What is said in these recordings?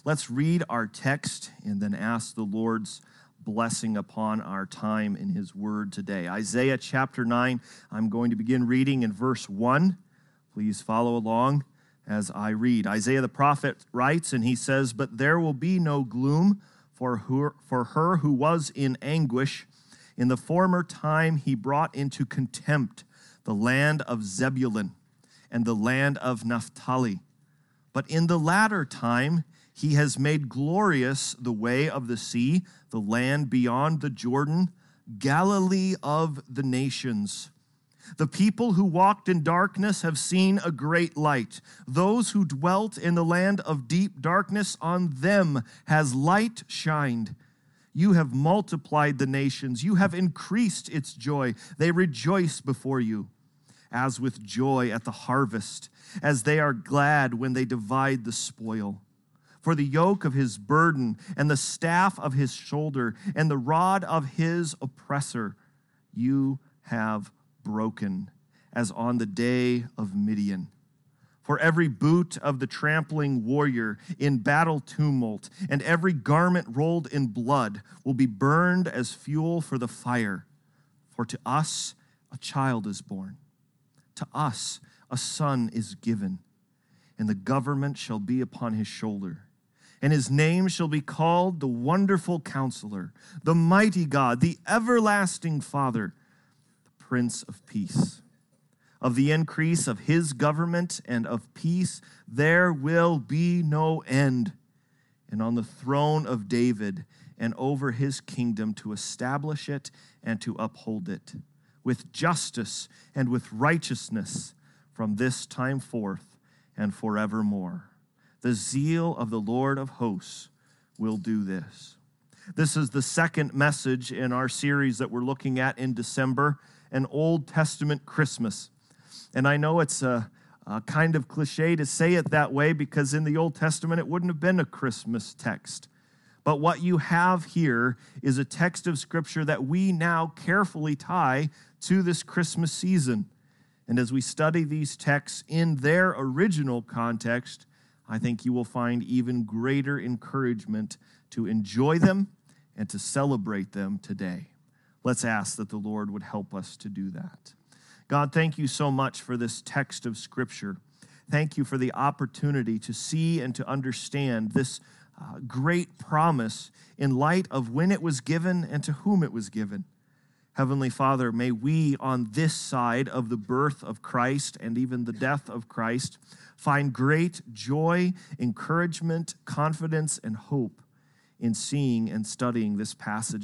Let's read our text and then ask the Lord's blessing upon our time in his word today. Isaiah chapter 9, I'm going to begin reading in verse 1. Please follow along as I read. Isaiah the prophet writes, and he says, "But there will be no gloom for her who was in anguish. In the former time he brought into contempt the land of Zebulun and the land of Naphtali. But in the latter time he has made glorious the way of the sea, the land beyond the Jordan, Galilee of the nations. The people who walked in darkness have seen a great light. Those who dwelt in the land of deep darkness, on them has light shined. You have multiplied the nations. You have increased its joy. They rejoice before you, as with joy at the harvest, as they are glad when they divide the spoil. For the yoke of his burden and the staff of his shoulder and the rod of his oppressor you have broken, as on the day of Midian. For every boot of the trampling warrior in battle tumult and every garment rolled in blood will be burned as fuel for the fire. For to us a child is born, to us a son is given, and the government shall be upon his shoulder. And his name shall be called the Wonderful Counselor, the Mighty God, the Everlasting Father, Prince of Peace. Of the increase of his government and of peace there will be no end. And on the throne of David and over his kingdom, to establish it and to uphold it with justice and with righteousness from this time forth and forevermore. The zeal of the Lord of hosts will do this." This is the second message in our series that we're looking at in December, an Old Testament Christmas. And I know it's a kind of cliche to say it that way because in the Old Testament it wouldn't have been a Christmas text. But what you have here is a text of Scripture that we now carefully tie to this Christmas season. And as we study these texts in their original context, I think you will find even greater encouragement to enjoy them and to celebrate them today. Let's ask that the Lord would help us to do that. God, thank you so much for this text of Scripture. Thank you for the opportunity to see and to understand this great promise in light of when it was given and to whom it was given. Heavenly Father, may we on this side of the birth of Christ and even the death of Christ find great joy, encouragement, confidence, and hope in seeing and studying this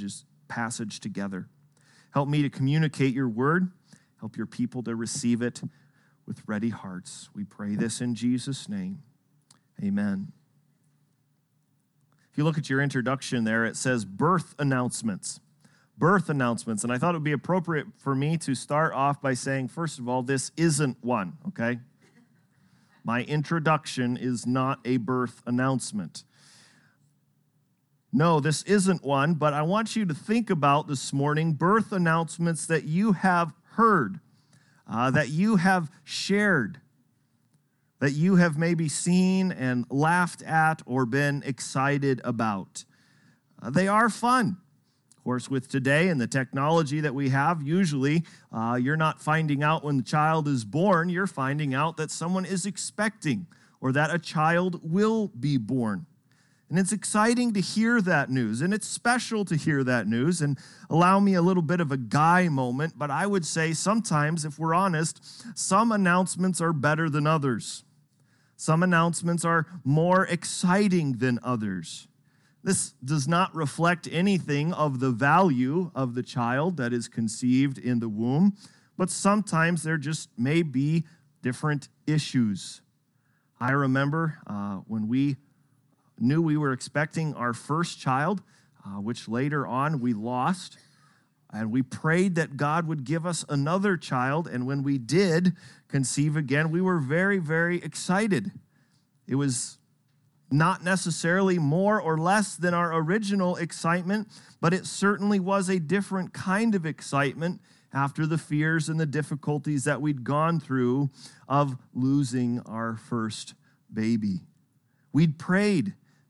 passage together. Help me to communicate your word. Help your people to receive it with ready hearts. We pray this in Jesus' name. Amen. If you look at your introduction there, it says birth announcements. Birth announcements. And I thought it would be appropriate for me to start off by saying, first of all, this isn't one, okay? My introduction is not a birth announcement. No, this isn't one, but I want you to think about this morning birth announcements that you have heard, that you have shared, that you have maybe seen and laughed at or been excited about. They are fun. Of course, with today and the technology that we have, usually you're not finding out when the child is born, you're finding out that someone is expecting or that a child will be born. And it's exciting to hear that news, and it's special to hear that news. And allow me a little bit of a guy moment, but I would say sometimes, if we're honest, some announcements are better than others. Some announcements are more exciting than others. This does not reflect anything of the value of the child that is conceived in the womb, but sometimes there just may be different issues. I remember when we knew we were expecting our first child, which later on we lost, and we prayed that God would give us another child, and when we did conceive again, we were very, very excited. It was not necessarily more or less than our original excitement, but it certainly was a different kind of excitement after the fears and the difficulties that we'd gone through of losing our first baby. We'd prayed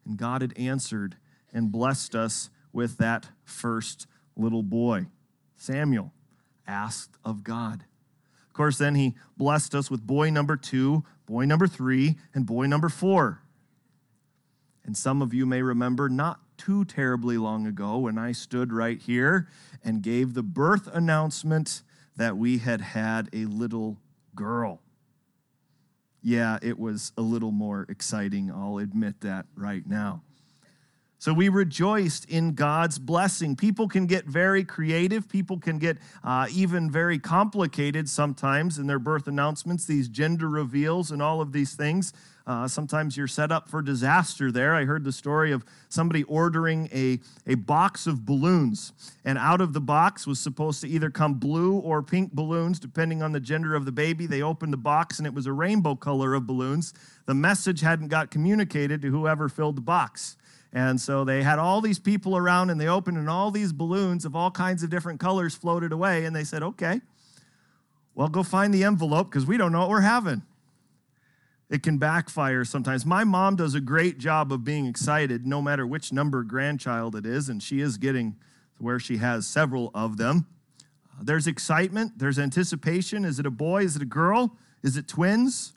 And God had answered and blessed us with that first little boy. Samuel asked of God. Of course, then he blessed us with boy number 2, boy number 3, and boy number 4. And some of you may remember not too terribly long ago when I stood right here and gave the birth announcement that we had had a little girl. Yeah, it was a little more exciting, I'll admit that right now. So we rejoiced in God's blessing. People can get very creative. People can get even very complicated sometimes in their birth announcements, these gender reveals and all of these things. Sometimes you're set up for disaster there. I heard the story of somebody ordering a box of balloons, and out of the box was supposed to either come blue or pink balloons, depending on the gender of the baby. They opened the box, and it was a rainbow color of balloons. The message hadn't got communicated to whoever filled the box. And so they had all these people around, and they opened, and all these balloons of all kinds of different colors floated away. And they said, okay, well, go find the envelope because we don't know what we're having. It can backfire sometimes. My mom does a great job of being excited no matter which number grandchild it is, and she is getting to where she has several of them. There's excitement. There's anticipation. Is it a boy? Is it a girl? Is it twins?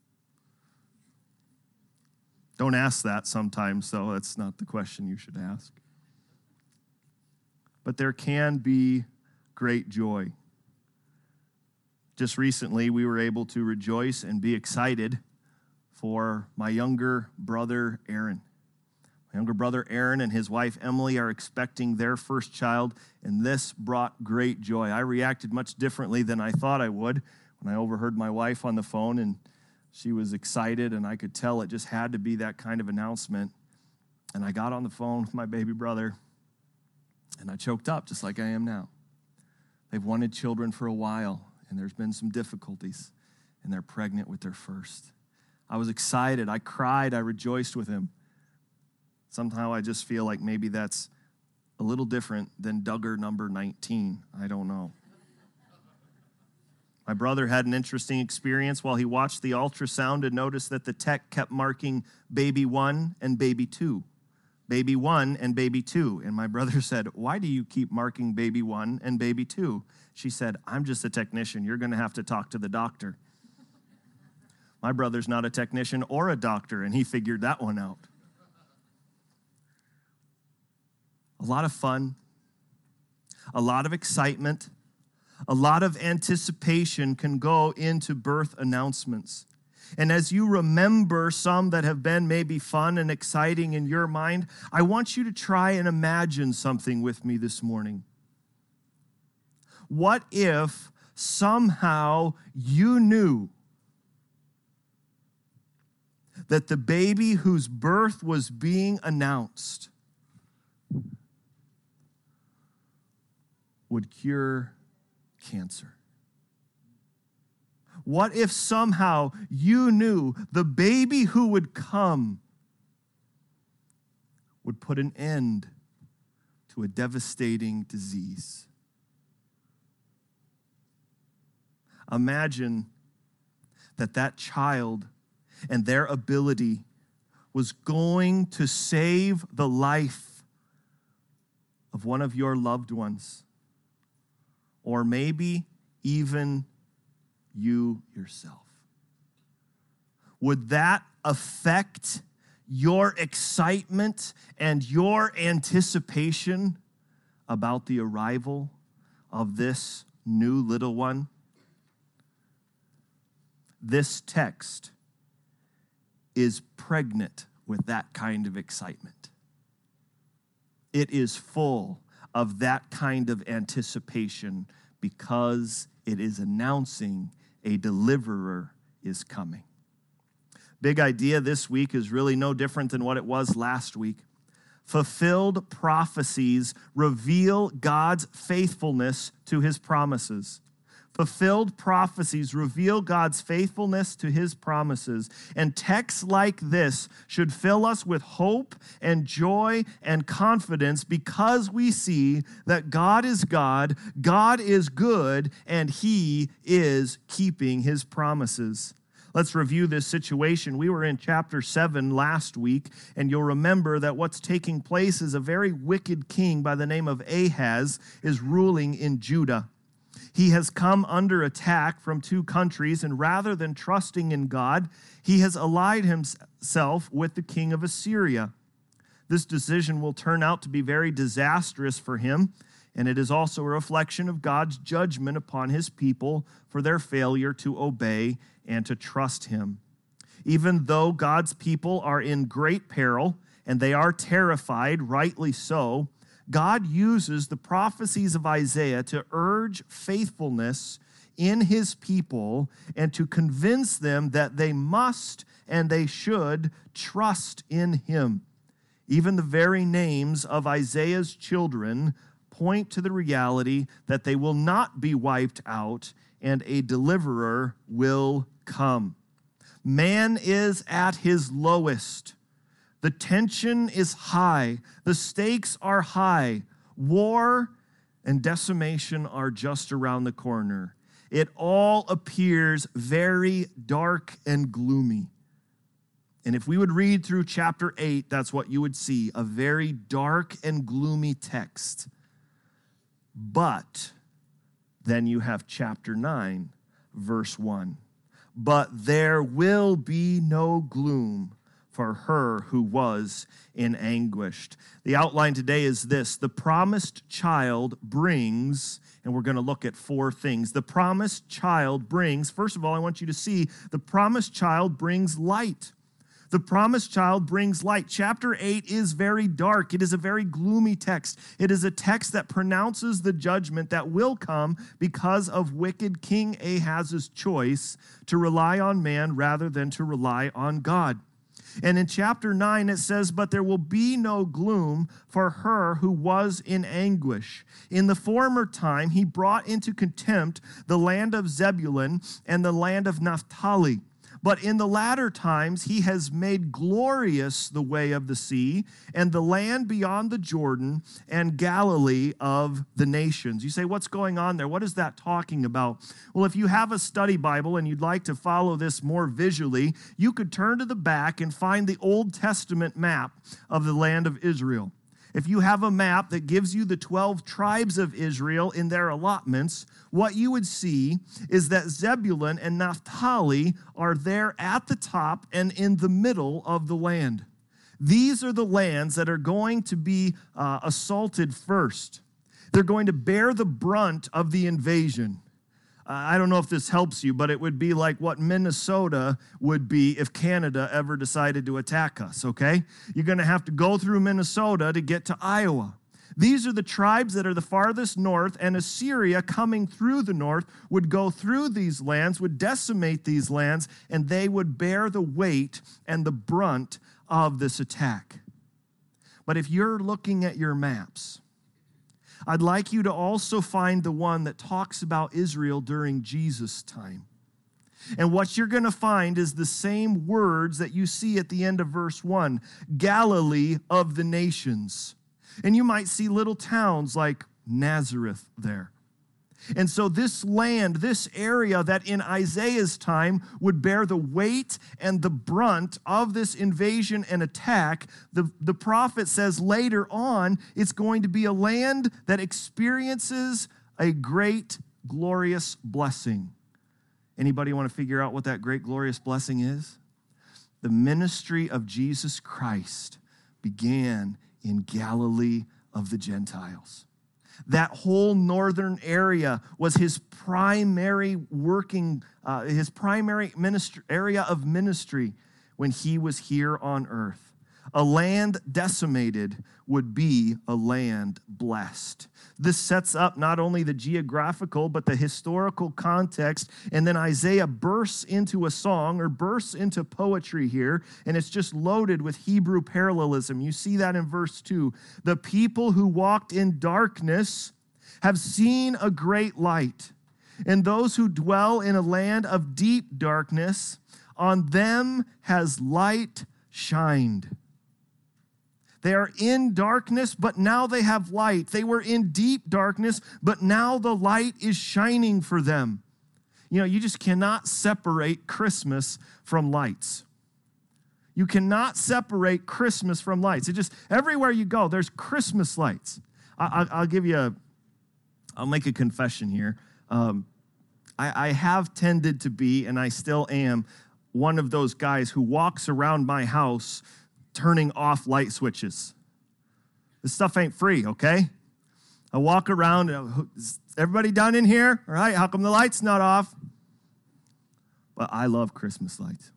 Don't ask that sometimes, though. That's not the question you should ask. But there can be great joy. Just recently, we were able to rejoice and be excited for my younger brother, Aaron. My younger brother, Aaron, and his wife, Emily, are expecting their first child, and this brought great joy. I reacted much differently than I thought I would when I overheard my wife on the phone, and she was excited, and I could tell it just had to be that kind of announcement. And I got on the phone with my baby brother, and I choked up just like I am now. They've wanted children for a while, and there's been some difficulties, and they're pregnant with their first. I was excited. I cried. I rejoiced with him. Somehow I just feel like maybe that's a little different than Duggar number 19. I don't know. My brother had an interesting experience while he watched the ultrasound and noticed that the tech kept marking baby 1 and baby 2. Baby 1 and baby 2. And my brother said, why do you keep marking baby 1 and baby 2? She said, I'm just a technician. You're going to have to talk to the doctor. My brother's not a technician or a doctor, and he figured that one out. A lot of fun, a lot of excitement, a lot of anticipation can go into birth announcements. And as you remember some that have been maybe fun and exciting in your mind, I want you to try and imagine something with me this morning. What if somehow you knew that the baby whose birth was being announced would cure cancer? What if somehow you knew the baby who would come would put an end to a devastating disease? Imagine that child and their ability was going to save the life of one of your loved ones, or maybe even you yourself. Would that affect your excitement and your anticipation about the arrival of this new little one? This text is pregnant with that kind of excitement. It is full of that kind of anticipation because it is announcing a deliverer is coming. Big idea this week is really no different than what it was last week. Fulfilled prophecies reveal God's faithfulness to his promises. Fulfilled prophecies reveal God's faithfulness to his promises. And texts like this should fill us with hope and joy and confidence because we see that God is God, God is good, and he is keeping his promises. Let's review this situation. We were in chapter 7 last week, and you'll remember that what's taking place is a very wicked king by the name of Ahaz is ruling in Judah. He has come under attack from two countries, and rather than trusting in God, he has allied himself with the king of Assyria. This decision will turn out to be very disastrous for him, and it is also a reflection of God's judgment upon his people for their failure to obey and to trust him. Even though God's people are in great peril, and they are terrified, rightly so, God uses the prophecies of Isaiah to urge faithfulness in his people and to convince them that they must and they should trust in him. Even the very names of Isaiah's children point to the reality that they will not be wiped out and a deliverer will come. Man is at his lowest. The tension is high. The stakes are high. War and decimation are just around the corner. It all appears very dark and gloomy. And if we would read through chapter 8, that's what you would see, a very dark and gloomy text. But then you have chapter 9, verse 1. But there will be no gloom for her who was in anguish. The outline today is this: the promised child brings, and we're going to look at four things. The promised child brings, first of all, I want you to see, the promised child brings light. The promised child brings light. Chapter 8 is very dark. It is a very gloomy text. It is a text that pronounces the judgment that will come because of wicked King Ahaz's choice to rely on man rather than to rely on God. And in chapter 9, it says, but there will be no gloom for her who was in anguish. In the former time, he brought into contempt the land of Zebulun and the land of Naphtali. But in the latter times, he has made glorious the way of the sea and the land beyond the Jordan and Galilee of the nations. You say, what's going on there? What is that talking about? Well, if you have a study Bible and you'd like to follow this more visually, you could turn to the back and find the Old Testament map of the land of Israel. If you have a map that gives you the 12 tribes of Israel in their allotments, what you would see is that Zebulun and Naphtali are there at the top and in the middle of the land. These are the lands that are going to be assaulted first. They're going to bear the brunt of the invasion. I don't know if this helps you, but it would be like what Minnesota would be if Canada ever decided to attack us, okay? You're going to have to go through Minnesota to get to Iowa. These are the tribes that are the farthest north, and Assyria coming through the north would go through these lands, would decimate these lands, and they would bear the weight and the brunt of this attack. But if you're looking at your maps, I'd like you to also find the one that talks about Israel during Jesus' time. And what you're going to find is the same words that you see at the end of verse 1, Galilee of the nations. And you might see little towns like Nazareth there. And so this land, this area that in Isaiah's time would bear the weight and the brunt of this invasion and attack, the prophet says later on it's going to be a land that experiences a great, glorious blessing. Anybody want to figure out what that great, glorious blessing is? The ministry of Jesus Christ began in Galilee of the Gentiles. That whole northern area was his primary area of ministry when he was here on earth. A land decimated would be a land blessed. This sets up not only the geographical, but the historical context. And then Isaiah bursts into a song or bursts into poetry here, and it's just loaded with Hebrew parallelism. You see that in verse 2. The people who walked in darkness have seen a great light, and those who dwell in a land of deep darkness, on them has light shined. They are in darkness, but now they have light. They were in deep darkness, but now the light is shining for them. You just cannot separate Christmas from lights. You cannot separate Christmas from lights. It just, everywhere you go, there's Christmas lights. I'll make a confession here. I have tended to be, and I still am, one of those guys who walks around my house turning off light switches. This stuff ain't free, okay? I walk around, is everybody done in here? All right, how come the light's not off? Well, I love Christmas lights.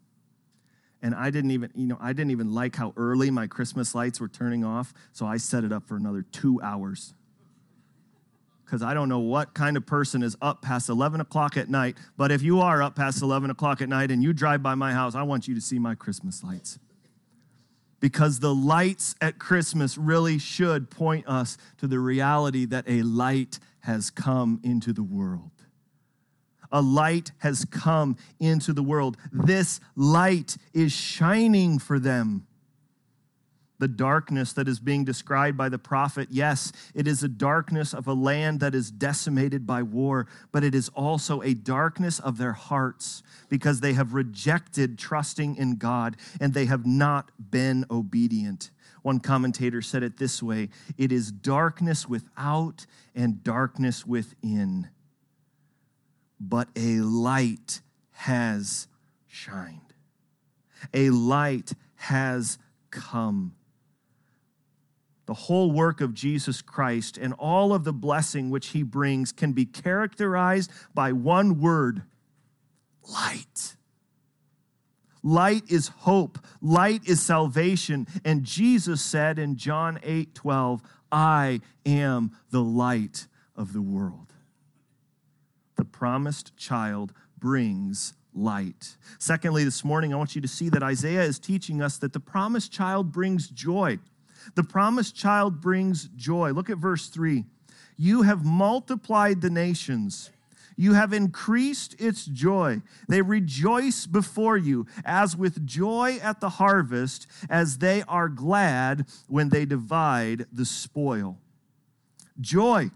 And I didn't even like how early my Christmas lights were turning off, so I set it up for another 2 hours. Because I don't know what kind of person is up past 11 o'clock at night, but if you are up past 11 o'clock at night and you drive by my house, I want you to see my Christmas lights. Because the lights at Christmas really should point us to the reality that a light has come into the world. A light has come into the world. This light is shining for them. The darkness that is being described by the prophet, yes, it is a darkness of a land that is decimated by war, but it is also a darkness of their hearts because they have rejected trusting in God and they have not been obedient. One commentator said it this way: it is darkness without and darkness within, but a light has shined. A light has come. The whole work of Jesus Christ and all of the blessing which he brings can be characterized by one word: light. Light is hope. Light is salvation. And Jesus said in John 8:12, I am the light of the world. The promised child brings light. Secondly, this morning, I want you to see that Isaiah is teaching us that the promised child brings joy. The promised child brings joy. Look at verse 3. You have multiplied the nations. You have increased its joy. They rejoice before you as with joy at the harvest, as they are glad when they divide the spoil. Joy.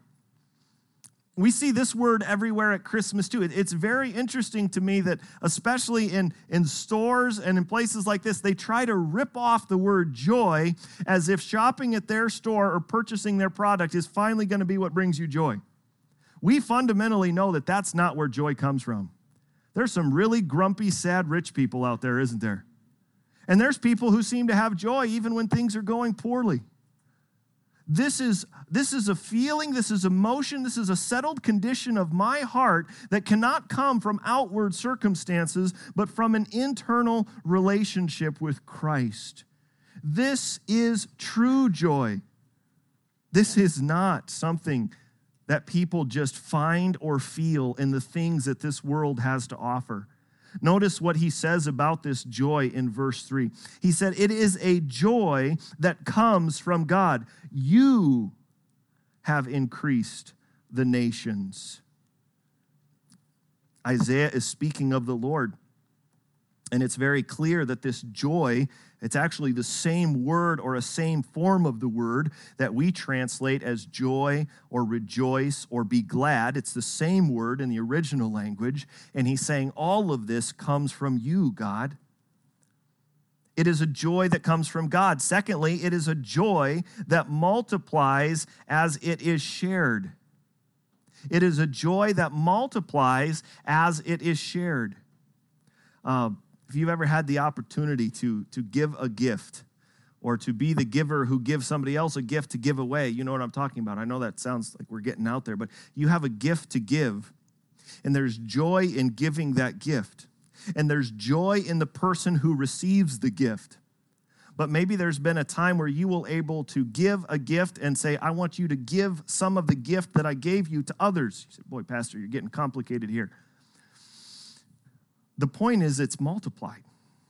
We see this word everywhere at Christmas too. It's very interesting to me that especially in stores and in places like this, they try to rip off the word joy as if shopping at their store or purchasing their product is finally going to be what brings you joy. We fundamentally know that that's not where joy comes from. There's some really grumpy, sad, rich people out there, isn't there? And there's people who seem to have joy even when things are going poorly. This is a feeling, this is emotion, this is a settled condition of my heart that cannot come from outward circumstances, but from an internal relationship with Christ. This is true joy. This is not something that people just find or feel in the things that this world has to offer. Notice what he says about this joy in verse 3. He said, it is a joy that comes from God. You have increased the nations. Isaiah is speaking of the Lord. And it's very clear that this joy, it's actually the same word or a same form of the word that we translate as joy or rejoice or be glad. It's the same word in the original language. And he's saying all of this comes from you, God. It is a joy that comes from God. Secondly, it is a joy that multiplies as it is shared. It is a joy that multiplies as it is shared. If you've ever had the opportunity to give a gift or to be the giver who gives somebody else a gift to give away, you know what I'm talking about. I know that sounds like we're getting out there, but you have a gift to give, and there's joy in giving that gift, and there's joy in the person who receives the gift. But maybe there's been a time where you were able to give a gift and say, I want you to give some of the gift that I gave you to others. You said, boy, Pastor, you're getting complicated here. The point is it's multiplied.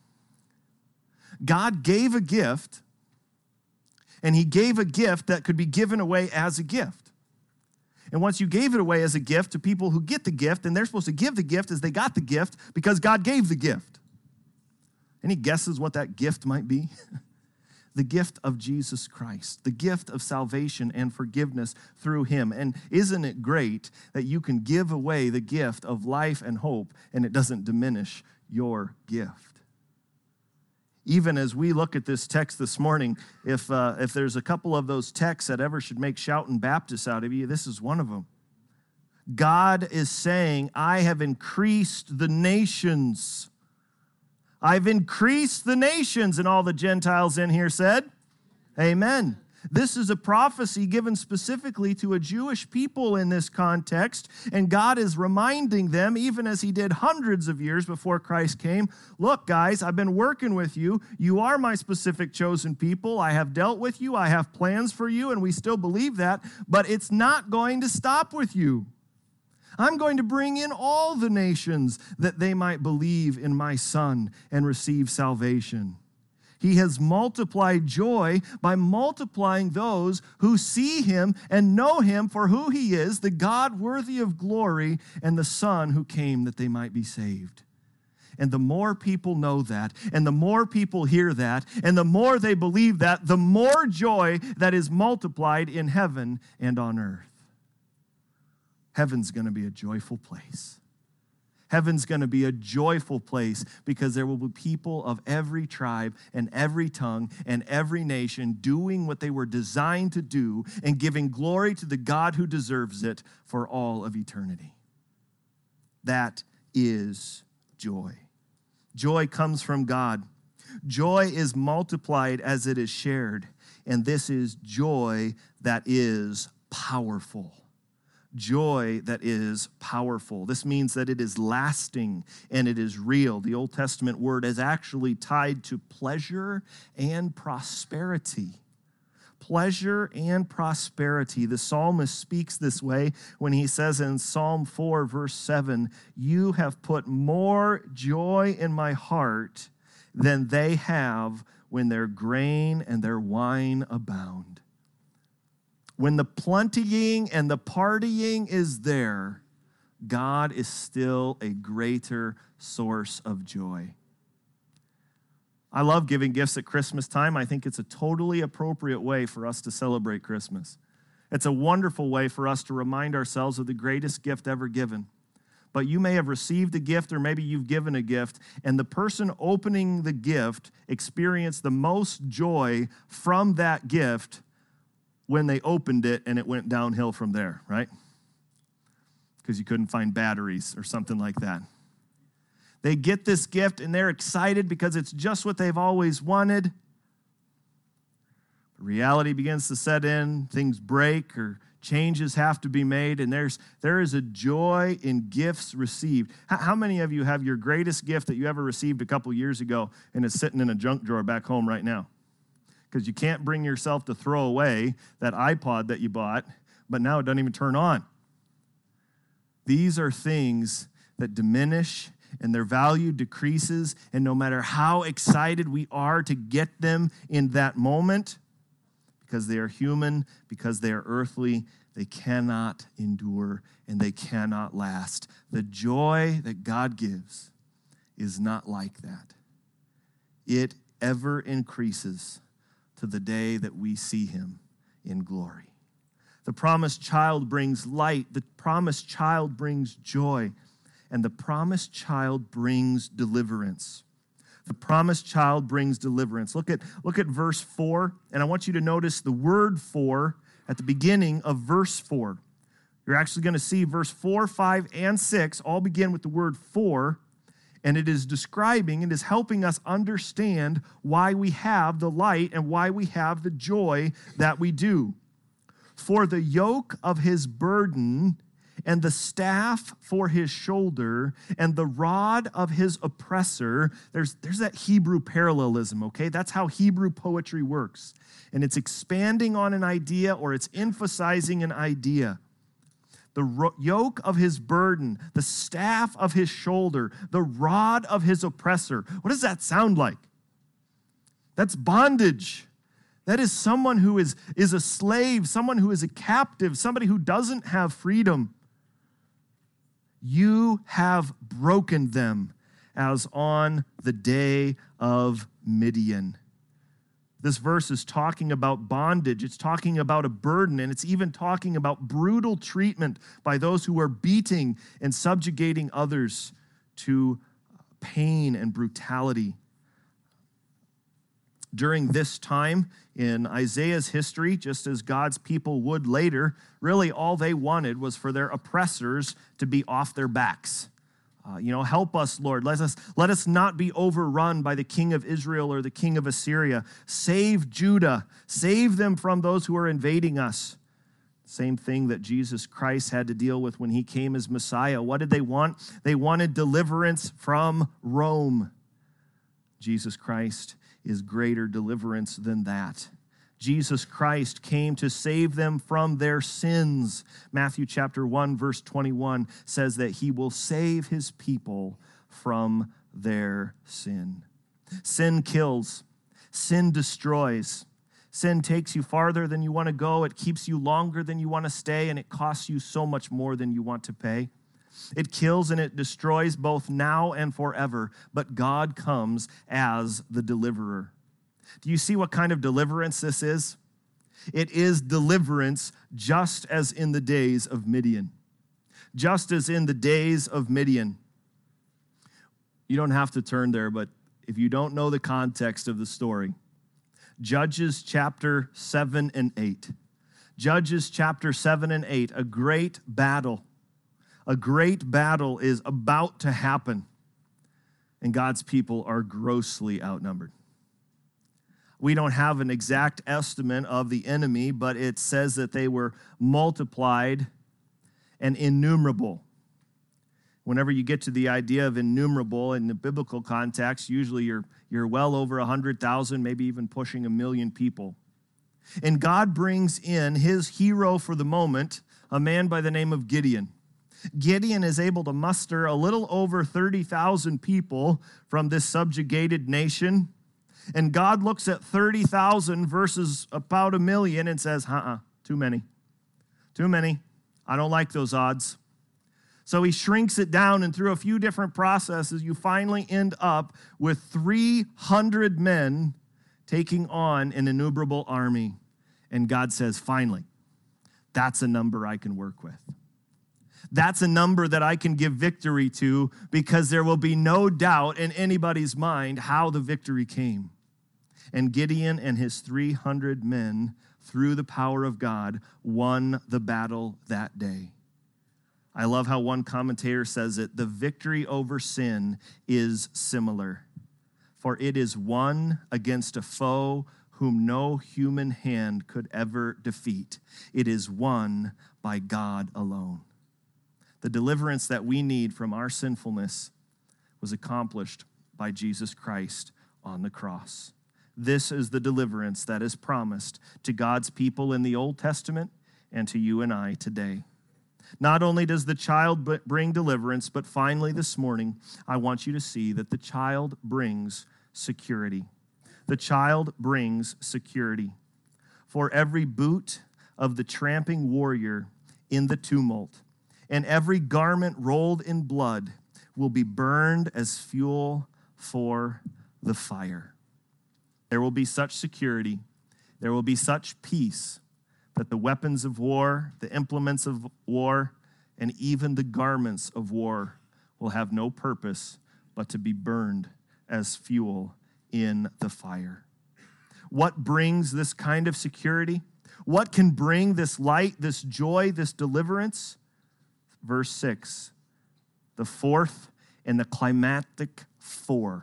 God gave a gift, and he gave a gift that could be given away as a gift. And once you gave it away as a gift to people who get the gift, and they're supposed to give the gift as they got the gift because God gave the gift. Any guesses what that gift might be? the gift of Jesus Christ, the gift of salvation and forgiveness through him. And isn't it great that you can give away the gift of life and hope and it doesn't diminish your gift? Even as we look at this text this morning, if there's a couple of those texts that ever should make shouting Baptists out of you, this is one of them. God is saying, I have increased the nations. I've increased the nations. And all the Gentiles in here said, amen. This is a prophecy given specifically to a Jewish people in this context, and God is reminding them, even as he did hundreds of years before Christ came, look, guys, I've been working with you. You are my specific chosen people. I have dealt with you. I have plans for you, and we still believe that, but it's not going to stop with you. I'm going to bring in all the nations that they might believe in my Son and receive salvation. He has multiplied joy by multiplying those who see him and know him for who he is, the God worthy of glory, and the Son who came that they might be saved. And the more people know that, and the more people hear that, and the more they believe that, the more joy that is multiplied in heaven and on earth. Heaven's going to be a joyful place. Heaven's going to be a joyful place because there will be people of every tribe and every tongue and every nation doing what they were designed to do and giving glory to the God who deserves it for all of eternity. That is joy. Joy comes from God. Joy is multiplied as it is shared, and this is joy that is powerful. Joy that is powerful. This means that it is lasting and it is real. The Old Testament word is actually tied to pleasure and prosperity. Pleasure and prosperity. The psalmist speaks this way when he says in Psalm 4, verse 7, "You have put more joy in my heart than they have when their grain and their wine abound." When the plentying and the partying is there, God is still a greater source of joy. I love giving gifts at Christmas time. I think it's a totally appropriate way for us to celebrate Christmas. It's a wonderful way for us to remind ourselves of the greatest gift ever given. But you may have received a gift, or maybe you've given a gift, and the person opening the gift experienced the most joy from that gift when they opened it and it went downhill from there, right? Because you couldn't find batteries or something like that. They get this gift and they're excited because it's just what they've always wanted. Reality begins to set in, things break or changes have to be made, and there is a joy in gifts received. How many of you have your greatest gift that you ever received a couple years ago and is sitting in a junk drawer back home right now? Because you can't bring yourself to throw away that iPod that you bought, but now it doesn't even turn on. These are things that diminish and their value decreases, and no matter how excited we are to get them in that moment, because they are human, because they are earthly, they cannot endure and they cannot last. The joy that God gives is not like that. It ever increases to the day that we see him in glory. The promised child brings light. The promised child brings joy. And the promised child brings deliverance. The promised child brings deliverance. Look at verse 4, and I want you to notice the word "for" at the beginning of verse 4. You're actually going to see verse 4, 5, and 6 all begin with the word "for," and it is describing, it is helping us understand why we have the light and why we have the joy that we do. "For the yoke of his burden and the staff for his shoulder and the rod of his oppressor." There's that Hebrew parallelism, okay? That's how Hebrew poetry works. And it's expanding on an idea or it's emphasizing an idea. The yoke of his burden, the staff of his shoulder, the rod of his oppressor. What does that sound like? That's bondage. That is someone who is a slave, someone who is a captive, somebody who doesn't have freedom. You have broken them as on the day of Midian. This verse is talking about bondage. It's talking about a burden, and it's even talking about brutal treatment by those who are beating and subjugating others to pain and brutality. During this time in Isaiah's history, just as God's people would later, really all they wanted was for their oppressors to be off their backs. Help us, Lord. Let us not be overrun by the king of Israel or the king of Assyria. Save Judah. Save them from those who are invading us. Same thing that Jesus Christ had to deal with when he came as Messiah. What did they want? They wanted deliverance from Rome. Jesus Christ is greater deliverance than that. Jesus Christ came to save them from their sins. Matthew chapter 1, verse 21 says that he will save his people from their sin. Sin kills. Sin destroys. Sin takes you farther than you want to go. It keeps you longer than you want to stay, and it costs you so much more than you want to pay. It kills and it destroys both now and forever, but God comes as the deliverer. Do you see what kind of deliverance this is? It is deliverance just as in the days of Midian. Just as in the days of Midian. You don't have to turn there, but if you don't know the context of the story, Judges chapter 7 and 8. Judges chapter 7 and 8, a great battle. A great battle is about to happen, and God's people are grossly outnumbered. We don't have an exact estimate of the enemy, but it says that they were multiplied and innumerable. Whenever you get to the idea of innumerable in the biblical context, usually you're well over 100,000, maybe even pushing 1 million people. And God brings in his hero for the moment, a man by the name of Gideon. Gideon is able to muster a little over 30,000 people from this subjugated nation. And God looks at 30,000 versus about 1 million and says, too many. Too many. I don't like those odds. So he shrinks it down, and through a few different processes, you finally end up with 300 men taking on an innumerable army. And God says, finally, that's a number I can work with. That's a number that I can give victory to, because there will be no doubt in anybody's mind how the victory came. And Gideon and his 300 men, through the power of God, won the battle that day. I love how one commentator says it, the victory over sin is similar, for it is won against a foe whom no human hand could ever defeat. It is won by God alone. The deliverance that we need from our sinfulness was accomplished by Jesus Christ on the cross. This is the deliverance that is promised to God's people in the Old Testament and to you and I today. Not only does the child bring deliverance, but finally this morning, I want you to see that the child brings security. The child brings security. For every boot of the tramping warrior in the tumult, and every garment rolled in blood will be burned as fuel for the fire. There will be such security, there will be such peace, that the weapons of war, the implements of war, and even the garments of war will have no purpose but to be burned as fuel in the fire. What brings this kind of security? What can bring this light, this joy, this deliverance? Verse 6, the fourth and the climactic four.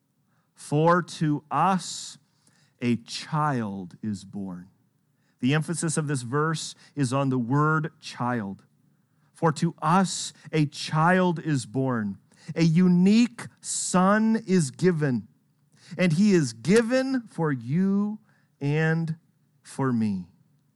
For to us a child is born. The emphasis of this verse is on the word child. For to us a child is born, a unique son is given, and he is given for you and for me.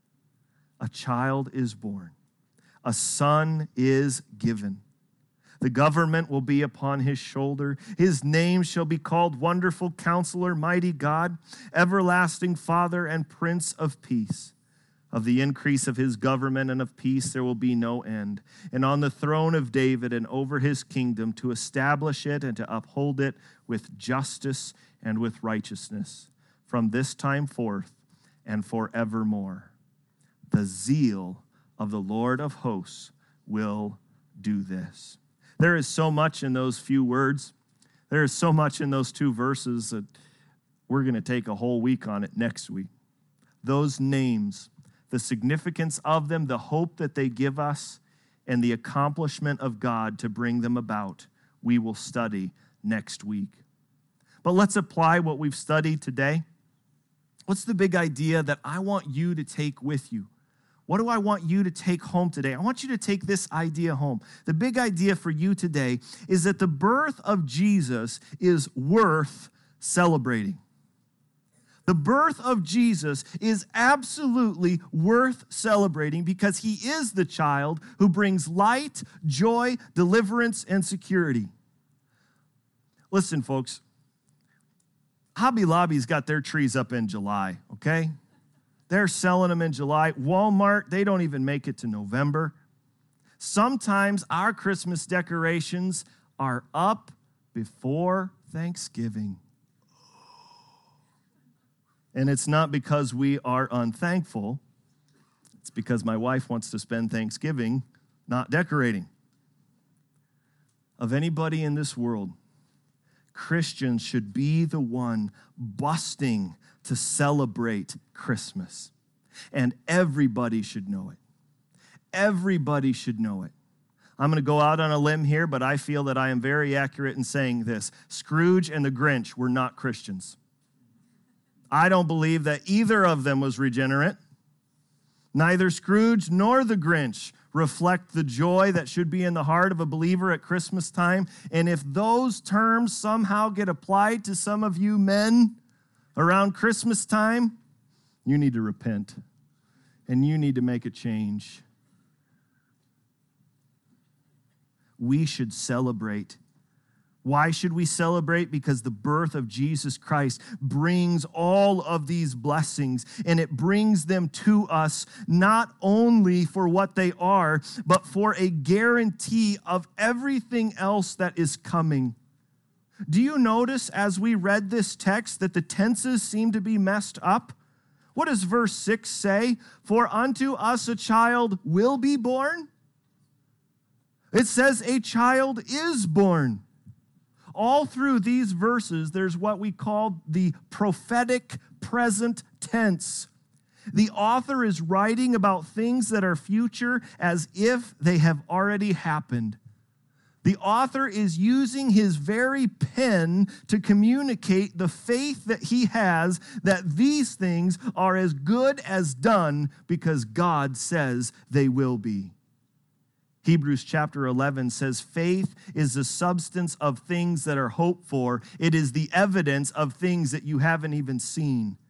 A child is born, a son is given. The government will be upon his shoulder. His name shall be called Wonderful Counselor, Mighty God, Everlasting Father, and Prince of Peace. Of the increase of his government and of peace there will be no end. And on the throne of David and over his kingdom, to establish it and to uphold it with justice and with righteousness from this time forth and forevermore. The zeal of the Lord of hosts will do this. There is so much in those few words. There is so much in those two verses that we're going to take a whole week on it next week. Those names, the significance of them, the hope that they give us, and the accomplishment of God to bring them about, we will study next week. But let's apply what we've studied today. What's the big idea that I want you to take with you? What do I want you to take home today? I want you to take this idea home. The big idea for you today is that the birth of Jesus is worth celebrating. The birth of Jesus is absolutely worth celebrating because he is the child who brings light, joy, deliverance, and security. Listen, folks, Hobby Lobby's got their trees up in July, okay? They're selling them in July. Walmart, they don't even make it to November. Sometimes our Christmas decorations are up before Thanksgiving. And it's not because we are unthankful. It's because my wife wants to spend Thanksgiving not decorating. Of anybody in this world, Christians should be the one busting to celebrate Christmas. And everybody should know it. Everybody should know it. I'm going to go out on a limb here, but I feel that I am very accurate in saying this. Scrooge and the Grinch were not Christians. I don't believe that either of them was regenerate. Neither Scrooge nor the Grinch reflect the joy that should be in the heart of a believer at Christmas time. And if those terms somehow get applied to some of you men around Christmas time, you need to repent and you need to make a change. We should celebrate. Why should we celebrate? Because the birth of Jesus Christ brings all of these blessings, and it brings them to us not only for what they are, but for a guarantee of everything else that is coming. Do you notice as we read this text that the tenses seem to be messed up? What does verse 6 say? For unto us a child will be born. It says a child is born. All through these verses, there's what we call the prophetic present tense. The author is writing about things that are future as if they have already happened. The author is using his very pen to communicate the faith that he has that these things are as good as done because God says they will be. Hebrews chapter 11 says, faith is the substance of things that are hoped for. It is the evidence of things that you haven't even seen.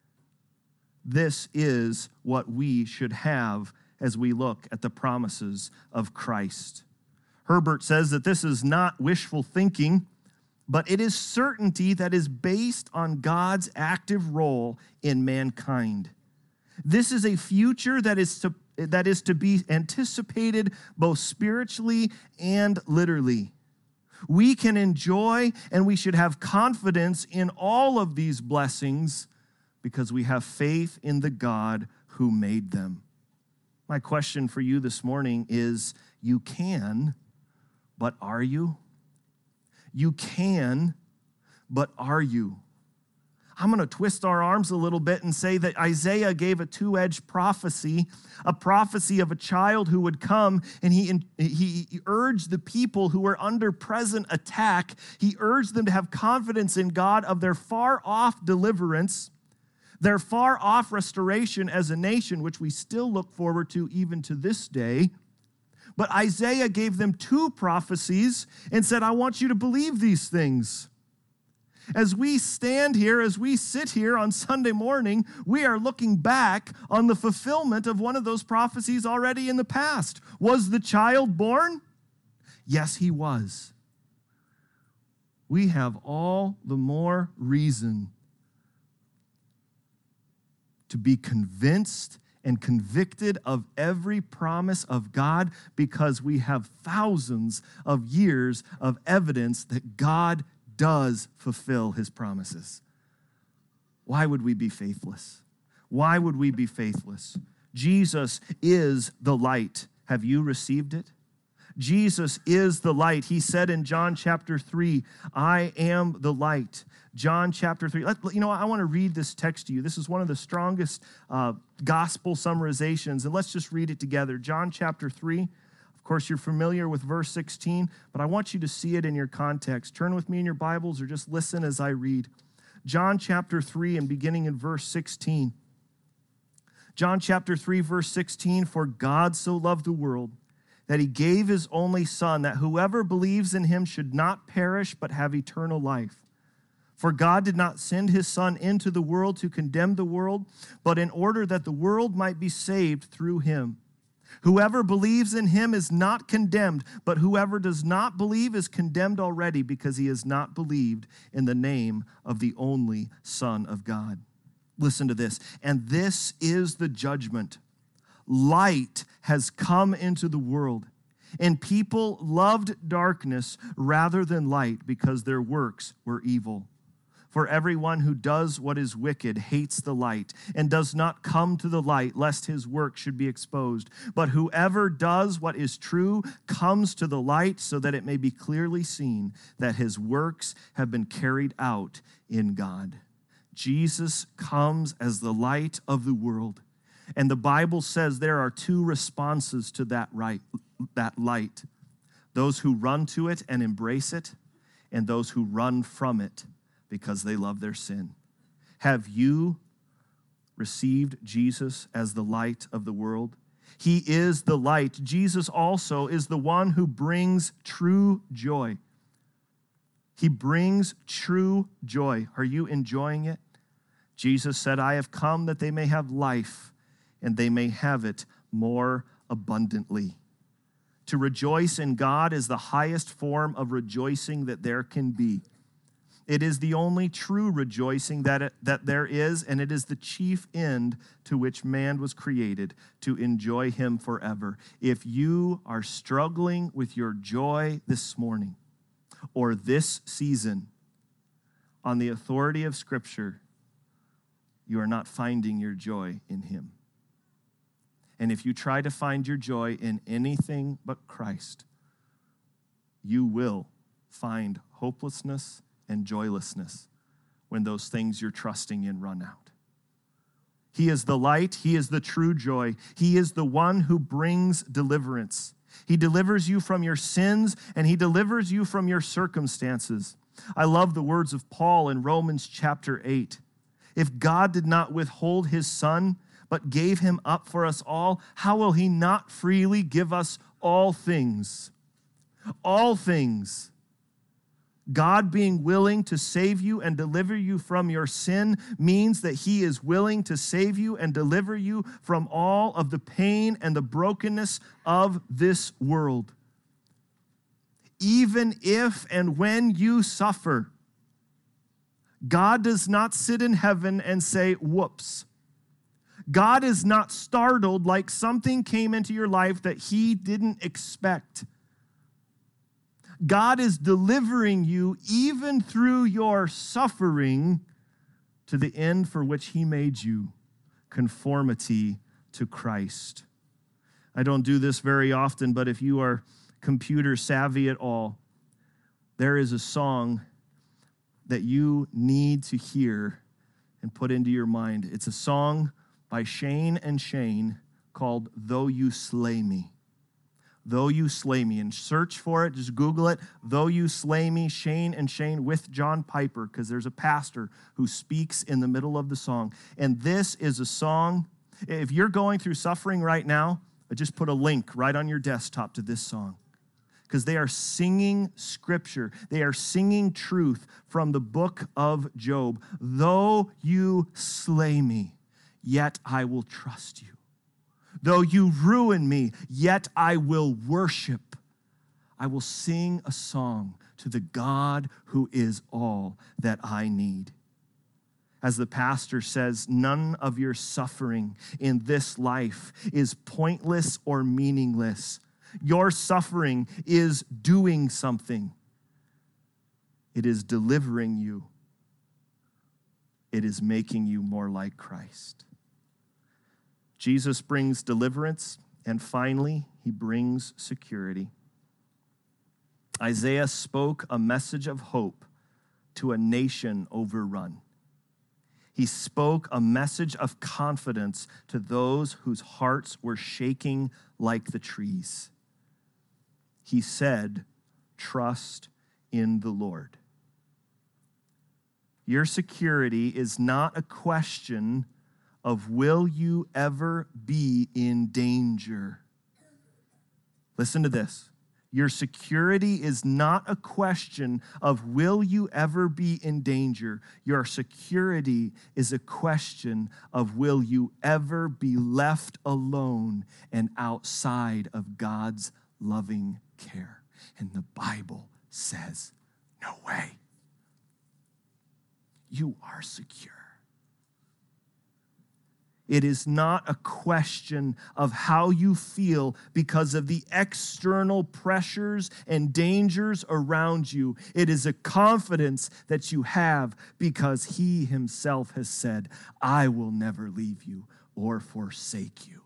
This is what we should have as we look at the promises of Christ. Herbert says that this is not wishful thinking, but it is certainty that is based on God's active role in mankind. This is a future that is to be anticipated both spiritually and literally. We can enjoy and we should have confidence in all of these blessings because we have faith in the God who made them. My question for you this morning is, you can, but are you? You can, but are you? I'm going to twist our arms a little bit and say that Isaiah gave a two-edged prophecy, a prophecy of a child who would come, and he urged the people who were under present attack, he urged them to have confidence in God of their far-off deliverance, their far-off restoration as a nation, which we still look forward to even to this day. But Isaiah gave them two prophecies and said, I want you to believe these things. As we stand here, as we sit here on Sunday morning, we are looking back on the fulfillment of one of those prophecies already in the past. Was the child born? Yes, he was. We have all the more reason to be convinced and convicted of every promise of God because we have thousands of years of evidence that God does fulfill his promises. Why would we be faithless? Why would we be faithless? Jesus is the light. Have you received it? Jesus is the light. He said in John chapter 3, I am the light. John chapter 3. I want to read this text to you. This is one of the strongest gospel summarizations, and let's just read it together. John chapter 3. Of course, you're familiar with verse 16, but I want you to see it in your context. Turn with me in your Bibles or just listen as I read. John chapter 3 and beginning in verse 16. John chapter 3, verse 16, for God so loved the world that he gave his only Son, that whoever believes in him should not perish but have eternal life. For God did not send his Son into the world to condemn the world, but in order that the world might be saved through him. Whoever believes in him is not condemned, but whoever does not believe is condemned already because he has not believed in the name of the only Son of God. Listen to this. And this is the judgment. Light has come into the world, and people loved darkness rather than light because their works were evil. For everyone who does what is wicked hates the light and does not come to the light, lest his work should be exposed. But whoever does what is true comes to the light so that it may be clearly seen that his works have been carried out in God. Jesus comes as the light of the world. And the Bible says there are two responses to that light. Those who run to it and embrace it, and those who run from it because they love their sin. Have you received Jesus as the light of the world? He is the light. Jesus also is the one who brings true joy. He brings true joy. Are you enjoying it? Jesus said, I have come that they may have life, and they may have it more abundantly. To rejoice in God is the highest form of rejoicing that there can be. It is the only true rejoicing that there is, and it is the chief end to which man was created, to enjoy him forever. If you are struggling with your joy this morning or this season, on the authority of Scripture, you are not finding your joy in him. And if you try to find your joy in anything but Christ, you will find hopelessness and joylessness when those things you're trusting in run out. He is the light. He is the true joy. He is the one who brings deliverance. He delivers you from your sins, and he delivers you from your circumstances. I love the words of Paul in Romans chapter 8. If God did not withhold his Son, but gave him up for us all, how will he not freely give us all things? All things. God being willing to save you and deliver you from your sin means that he is willing to save you and deliver you from all of the pain and the brokenness of this world. Even if and when you suffer, God does not sit in heaven and say, whoops. God is not startled like something came into your life that he didn't expect. God is delivering you even through your suffering to the end for which he made you, conformity to Christ. I don't do this very often, but if you are computer savvy at all, there is a song that you need to hear and put into your mind. It's a song by Shane and Shane called Though You Slay Me. Though You Slay Me. And search for it, just Google it. Though You Slay Me, Shane and Shane with John Piper, because there's a pastor who speaks in the middle of the song. And this is a song, if you're going through suffering right now, just put a link right on your desktop to this song. Because they are singing scripture. They are singing truth from the book of Job. Though you slay me, yet I will trust you. Though you ruin me, yet I will worship. I will sing a song to the God who is all that I need. As the pastor says, none of your suffering in this life is pointless or meaningless. Your suffering is doing something. It is delivering you it is making you more like Christ. Jesus brings deliverance, and finally, he brings security. Isaiah spoke a message of hope to a nation overrun. He spoke a message of confidence to those whose hearts were shaking like the trees. He said, "Trust in the Lord." Your security is not a question of will you ever be in danger. Listen to this. Your security is not a question of will you ever be in danger. Your security is a question of will you ever be left alone and outside of God's loving care. And the Bible says, no way. You are secure. It is not a question of how you feel because of the external pressures and dangers around you. It is a confidence that you have because he himself has said, I will never leave you or forsake you.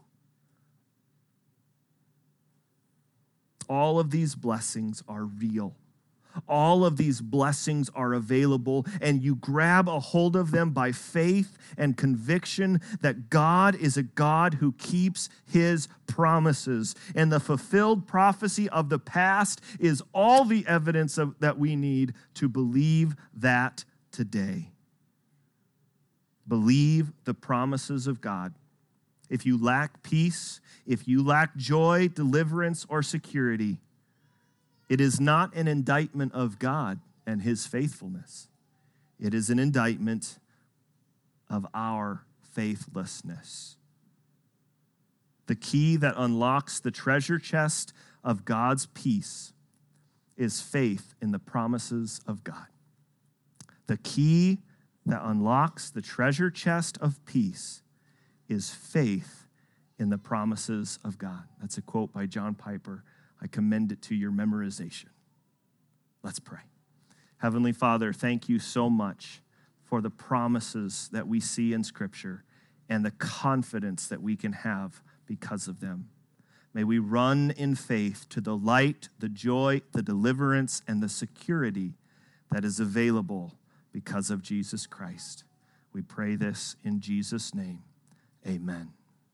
All of these blessings are real. All of these blessings are available, and you grab a hold of them by faith and conviction that God is a God who keeps his promises. And the fulfilled prophecy of the past is all the evidence that we need to believe that today. Believe the promises of God. If you lack peace, if you lack joy, deliverance, or security, it is not an indictment of God and his faithfulness. It is an indictment of our faithlessness. The key that unlocks the treasure chest of God's peace is faith in the promises of God. The key that unlocks the treasure chest of peace is faith in the promises of God. That's a quote by John Piper. I commend it to your memorization. Let's pray. Heavenly Father, thank you so much for the promises that we see in Scripture and the confidence that we can have because of them. May we run in faith to the light, the joy, the deliverance, and the security that is available because of Jesus Christ. We pray this in Jesus' name. Amen.